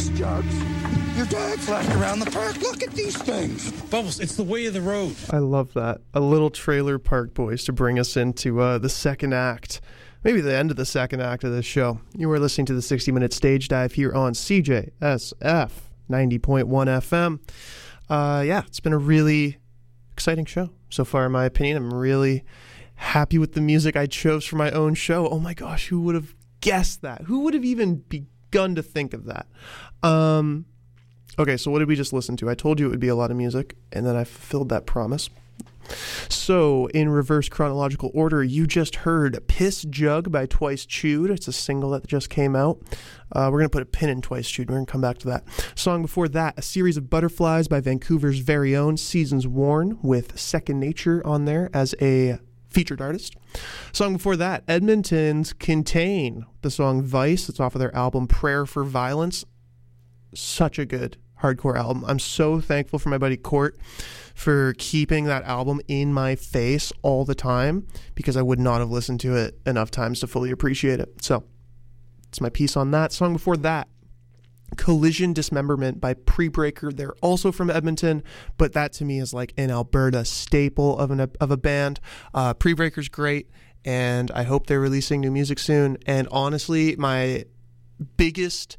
piss jugs? Your dad flashed around the park. Look at these things. Bubbles, it's the way of the road. I love that. A little Trailer Park Boys to bring us into the second act. Maybe the end of the second act of this show. You are listening to the 60-minute stage dive here on CJSF 90.1 FM. Yeah, it's been a really exciting show so far, in my opinion. I'm really happy with the music I chose for my own show. Oh my gosh, who would have guessed that? Who would have even begun to think of that? Okay, so what did we just listen to? I told you it would be a lot of music, and then I fulfilled that promise. So, in reverse chronological order, you just heard Piss Jug by Twice Chewed. It's a single that just came out. We're going to put a pin in Twice Chewed. We're going to come back to that. Song before that, A Series of Butterflies by Vancouver's very own Seasons Worn, with Second Nature on there as a featured artist. Song before that, Edmonton's Contain, the song Vice. It's off of their album Prayer for Violence. Such a good hardcore album. I'm so thankful for my buddy Court for keeping that album in my face all the time, because I would not have listened to it enough times to fully appreciate it. So it's my piece on that. Song before that, Collision Dismemberment by Pre-Breaker. They're also from Edmonton, but that to me is like an Alberta staple of a band. Pre-Breaker's great, and I hope they're releasing new music soon. And honestly, my biggest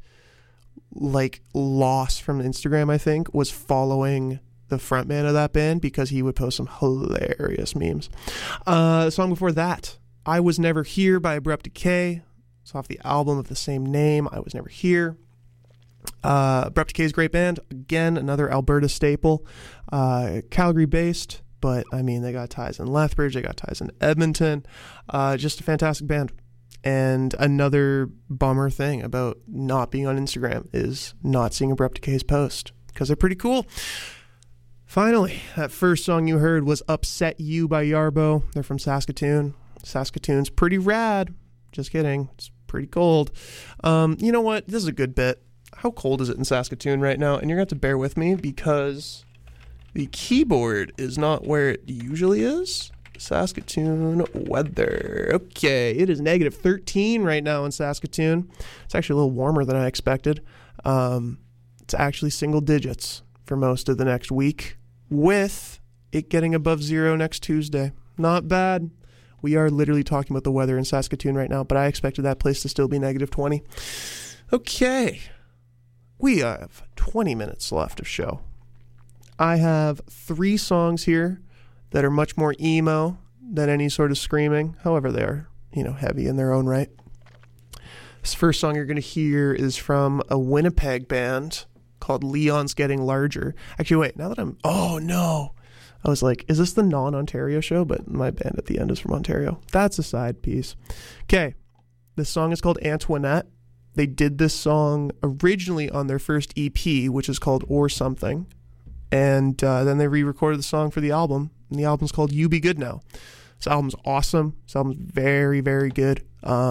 loss from Instagram, I think, was following the frontman of that band, because he would post some hilarious memes. The song before that, I Was Never Here by Abrupt Decay. It's off the album of the same name, I Was Never Here. Abrupt Decay is a great band. Again, another Alberta staple. Calgary based, but I mean, they got ties in Lethbridge, they got ties in Edmonton. Just a fantastic band. And another bummer thing about not being on Instagram is not seeing Abrupt Decay's post, because they're pretty cool. Finally, that first song you heard was Upset You by Yarbo. They're from Saskatoon. Saskatoon's pretty rad. Just kidding. It's pretty cold. You know what? This is a good bit. How cold is it in Saskatoon right now? And you're going to have to bear with me, because the keyboard is not where it usually is. Saskatoon weather. Okay, it is negative 13 right now in Saskatoon. It's actually a little warmer than I expected. It's actually single digits for most of the next week, with it getting above zero next Tuesday. Not bad. We are literally talking about the weather in Saskatoon right now, but I expected that place to still be negative 20. Okay, we have 20 minutes left of show. I have 3 songs here that are much more emo than any sort of screaming. However, they are, heavy in their own right. This first song you're going to hear is from a Winnipeg band called Leon's Getting Larger. Actually, wait, oh no. I was like, is this the non-Ontario show? But my band at the end is from Ontario. That's a side piece. Okay, this song is called Antoinette. They did this song originally on their first EP, which is called Or Something. And then they re-recorded the song for the album, and the album's called You Be Good Now. This album's awesome. This album's very, very good.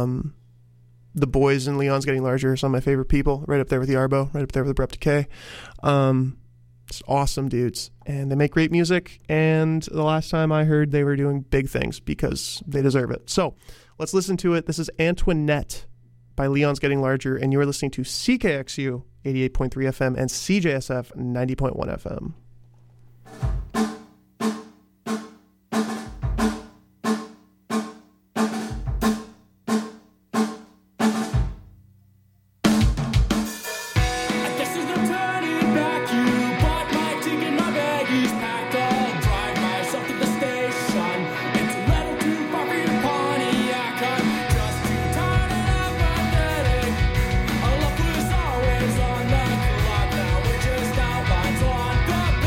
The boys in Leon's Getting Larger are some of my favorite people, right up there with Yarbo, right up there with Abrupt Decay. It's awesome dudes, and they make great music, and the last time I heard, they were doing big things, because they deserve it. So let's listen to it. This is Antoinette by Leon's Getting Larger, and you're listening to CKXU 88.3 FM and CJSF 90.1 FM. Always on the clock, now we're just outlines on the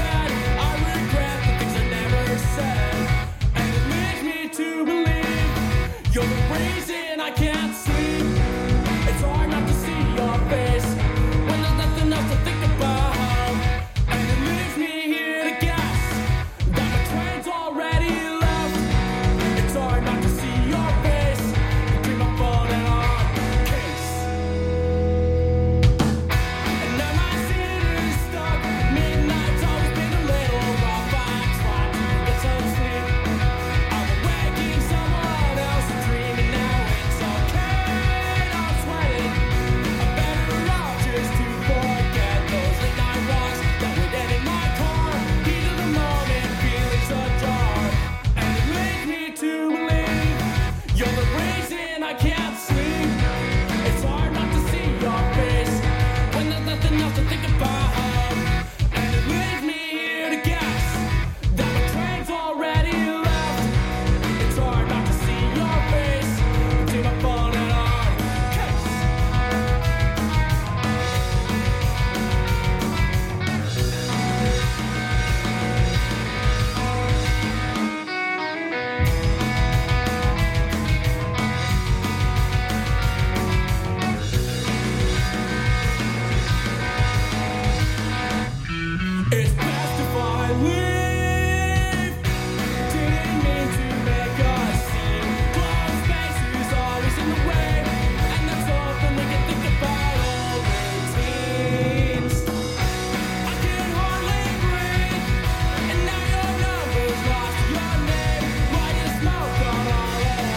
It's best if I leave. Didn't mean to make us seem close. Space is always in the way, and that's often we can think about old routines. I can hardly breathe, and now your number's lost your name. Why you smoke on our own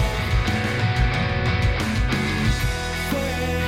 flame?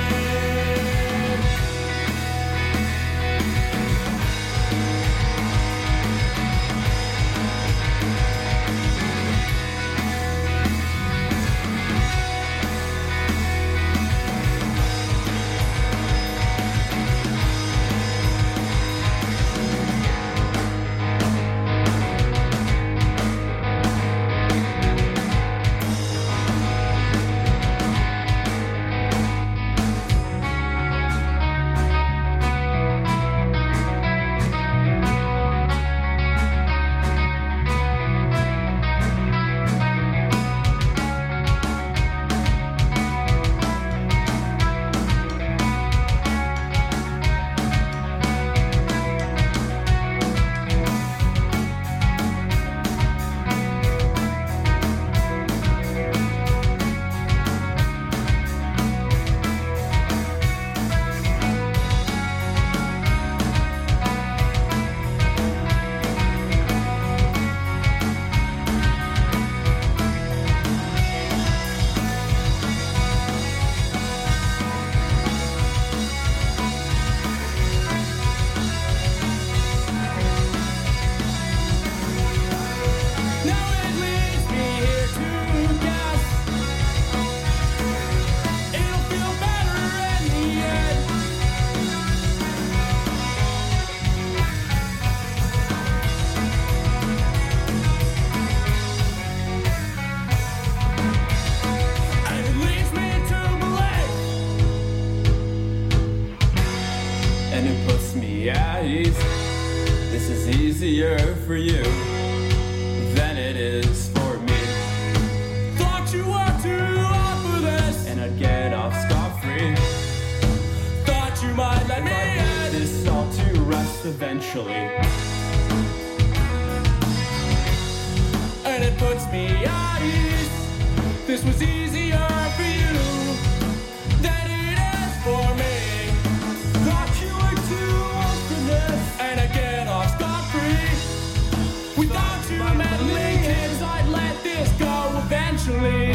Now it leaves me here to guess. It'll feel better in the end. And it leads me to believe. And it puts me at ease. This is easier for you than it is for me. Thought you were too old for this, and I'd get off scot-free. Thought you might let me in this all to rest eventually. And it puts me at ease. This was easier for you than it is for me. Thought you were too old for this, and I'd get off scot-free. Without you meddling kids, I'd let this go eventually.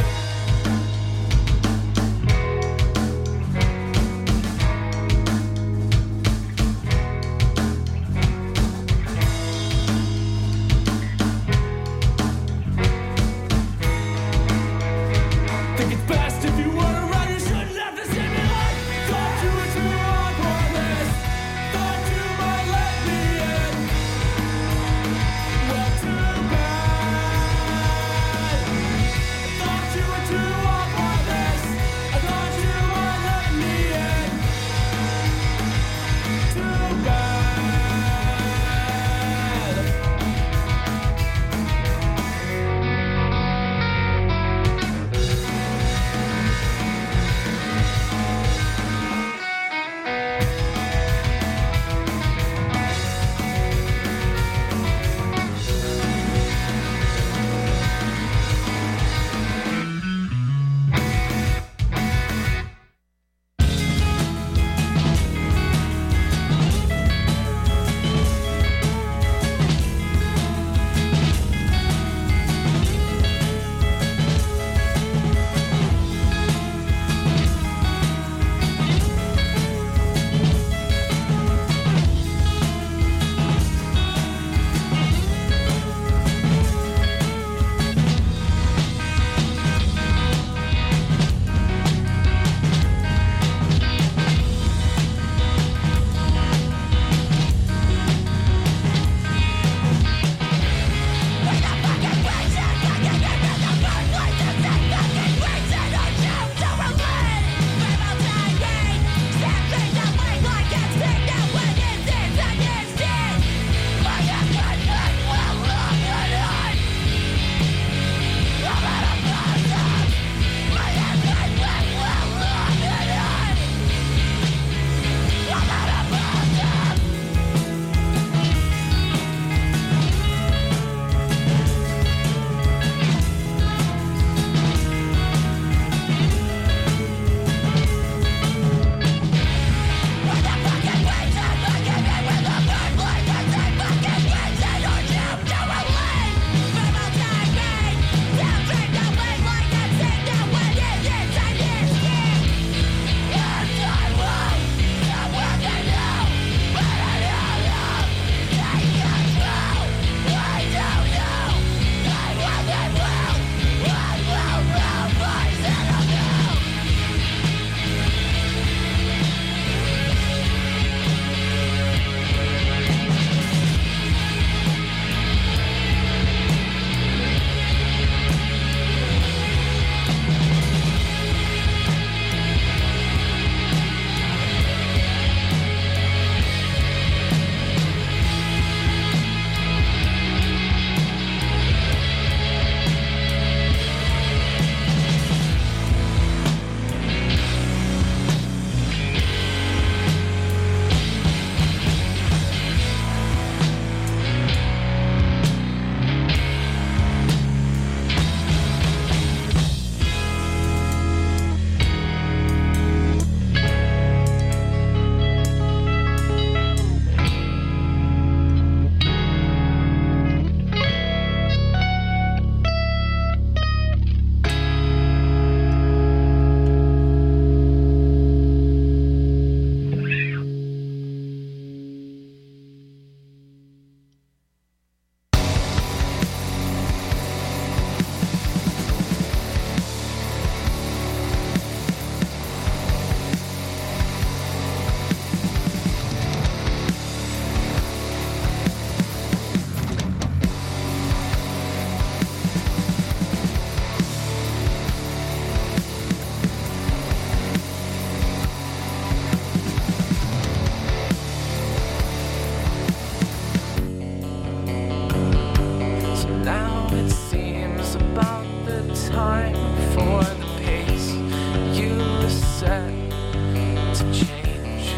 change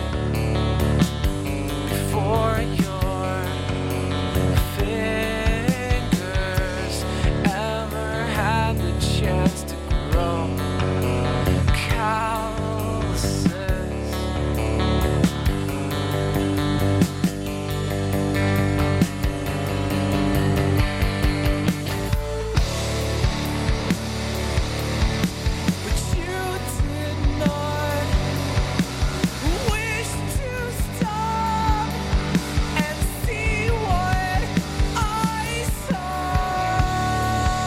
before your fingers ever had the chance to grow calluses. But you did not wish to stop and see what I saw,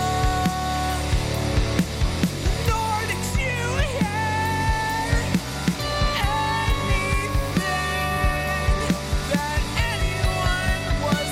nor did you hear anything that anyone was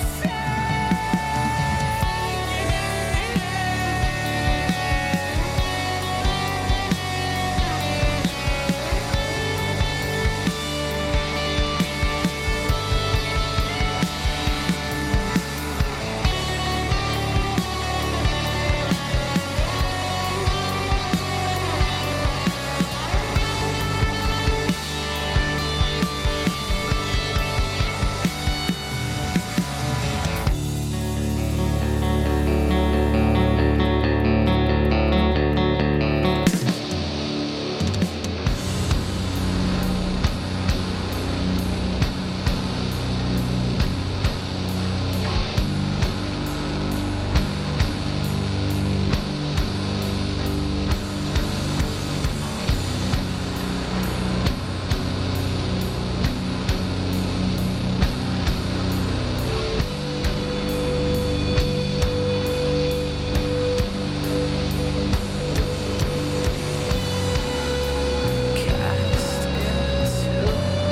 cast into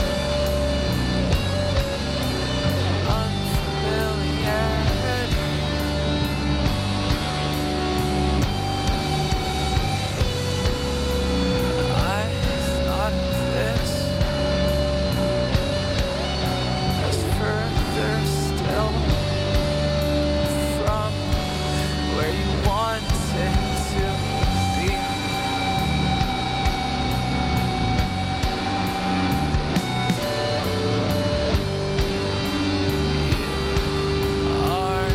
unfamiliarity. I thought of this as further still from where you wanted to be. Are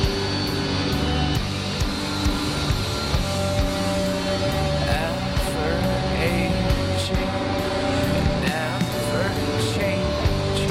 ever aging, never changing.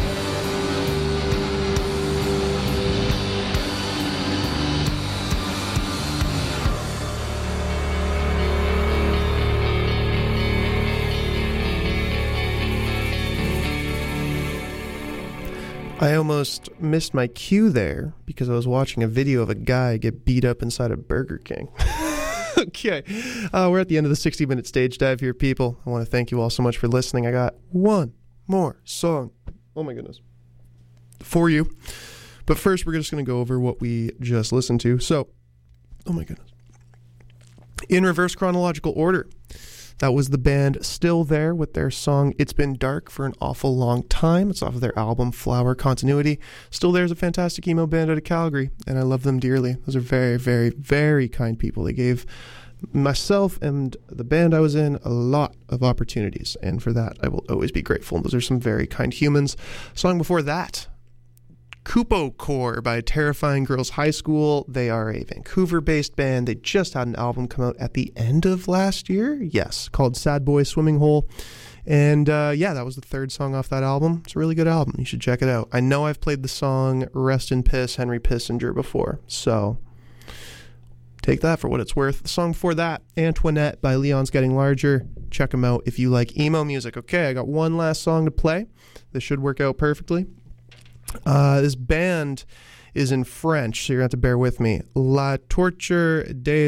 I almost missed my cue there because I was watching a video of a guy get beat up inside a Burger King. Okay, we're at the end of the 60-minute stage dive here, people. I want to thank you all so much for listening. I got one more song, oh my goodness, for you. But first, we're just going to go over what we just listened to. So, oh my goodness. In reverse chronological order, that was the band Still There with their song It's Been Dark for an Awful Long Time. It's off of their album Flower Continuity. Still There is a fantastic emo band out of Calgary, and I love them dearly. Those are very, very, very kind people. They gave myself and the band I was in a lot of opportunities, and for that I will always be grateful. Those are some very kind humans. Song before that, Kupo Core by Terrifying Girls High School. They are a Vancouver-based band. They just had an album come out at the end of last year, yes, called Sad Boy Swimming Hole. And yeah, that was the third song off that album. It's a really good album. You should check it out. I know I've played the song Rest in Piss, Henry Pissinger before, so take that for what it's worth. The song before that, Antoinette by Leon's Getting Larger. Check them out if you like emo music. Okay, I got one last song to play. This should work out perfectly. This band is in French, so you're going to have to bear with me. La Torture des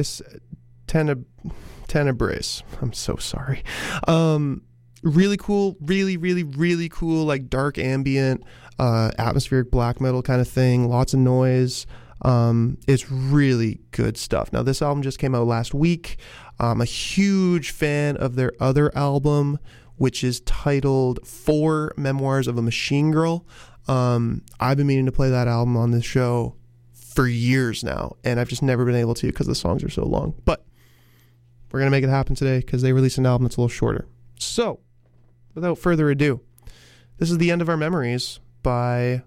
Ténèbres. I'm so sorry. Really cool, really cool, like dark ambient, atmospheric black metal kind of thing. Lots of noise. It's really good stuff. Now, this album just came out last week. I'm a huge fan of their other album, which is titled 4 Memoirs of a Machine Girl. I've been meaning to play that album on this show for years now, and I've just never been able to because the songs are so long. But we're going to make it happen today because they released an album that's a little shorter. So, without further ado, this is the end of our memories by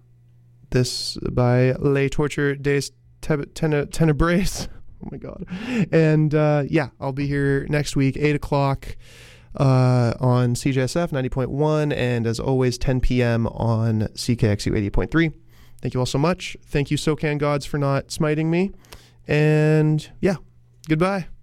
Les Torture des Ténèbres. Oh my God. And I'll be here next week, 8 o'clock on CJSF 90.1, and as always, 10 p.m. on CKXU 88.3. Thank you all so much. Thank you, SoCan Gods, for not smiting me. And goodbye.